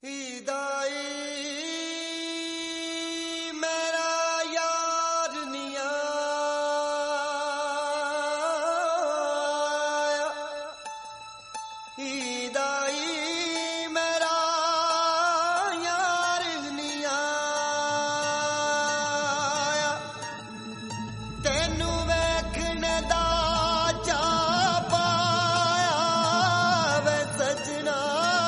ईदाई मेरा यार निया ईदाई मेरा यार निया तेनू वेखने दा चा पाया वे सजना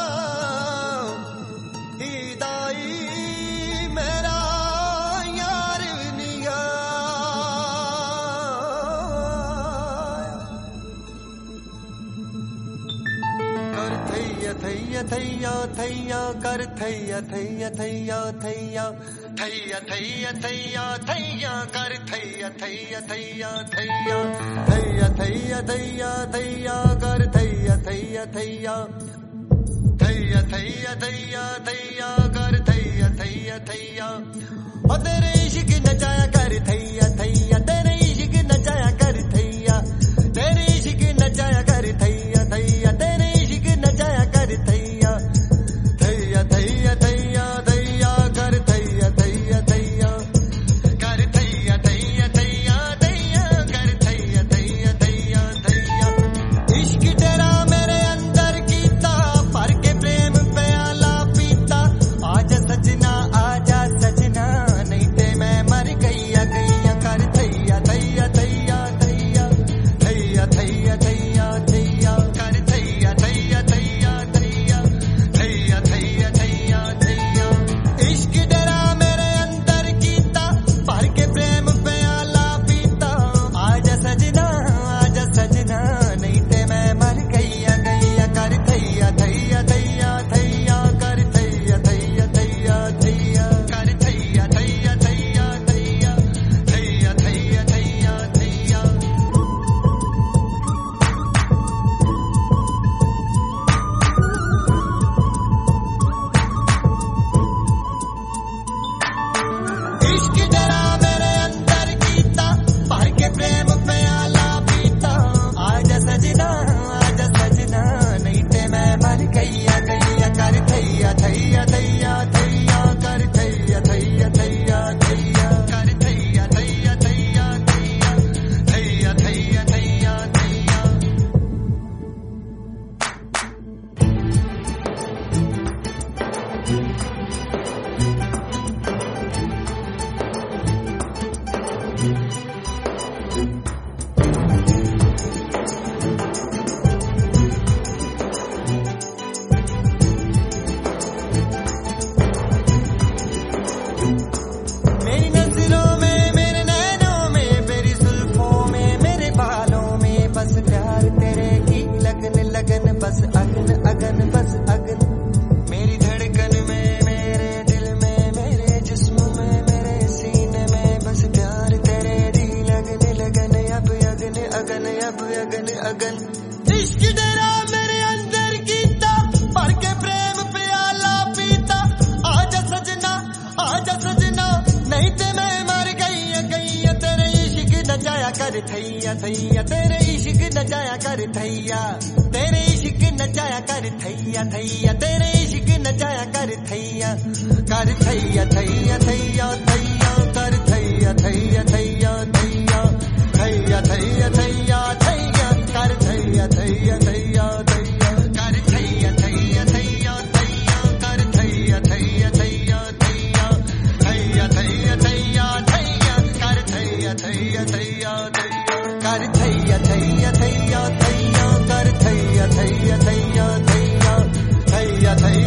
थैया थैया थैया कर थैया थैया थैया थैया थैया थैया थैया थैया कर थैया थैया थैया थैया थैया थैया थैया थैया कर थैया थैया थैया थैया थैया थैया थैया कर थैया थैया थैया ओ तेरे इश्क नचाया कर थैया थैया तेरे इश्क नचाया कर थैया तेरे इश्क नचाया कर थैया थैया तेरे इश्क नचाया कर थैया थैया थैया थैया थैया कर थैया थैया थैया कर थैया थैया थैया थैया कर थैया थैया थैया थैया इश्क तेरा मेरे अंदर कीता भर के प्रेम प्याला पीता आजा सजना नहीं ते मैं मर गईया गईया कर थैया थैया थैया थैया थैया थैया थैया थैया कर थैया थैया थैया थैया थैया थैया थैया थैया इश्क डरा मेरे अंदर कीता भर के प्रेम प्याला पीता आजा सजना नहीं ते मैं मर गईया गईया कर थैया थैया थैया थैया कर थैया थैया थैया थैया कर थैया थैया थैया थैया थैया थैया थैया थैया इश्क डरा मेरे अंदर कीता भर के प्रेम प्याला पीता आजा सजना नहीं ते मैं मर गईया गईया कर थैया थैया थैया थैया कर थैया थैया थैया थैया कर थैया थैया थैया थैया थैया थैया थैया थैया मेरी नजरों में मेरे नैनों में मेरी जुल्फों में मेरे बालों में बस प्यार तेरे की लगन लगन बस अगन अगन बस अगन मेरी धड़कन में मेरे दिल में मेरे जिस्म में मेरे सीने में बस प्यार तेरे दी लगन लगन अब अगन अगन अब अगन अगन इश्क तेरा मेरे अंदर कीता भर के प्रेम प्याला पीता आजा सजना नहीं ते मैं मर गईया गईया तेरे इश्क नचाया कर थैया थैया तेरे इश्क नचाया कर थैया तेरे इश्क नचाया कर थैया थैया तेरे इश्क नचाया कर थैया थैया थैया थैया कर थैया थैया थैया थैया थैया थैया थैया थैया कर थैया थैया थैया थैया कर थैया थैया थैया थैया कर थैया थैया थैया थैया थैया थैया थैया थैया कर थैया थैया थैया थैया कर थैया थैया थैया थैया कर थैया थैया थैया थैया थैया थैया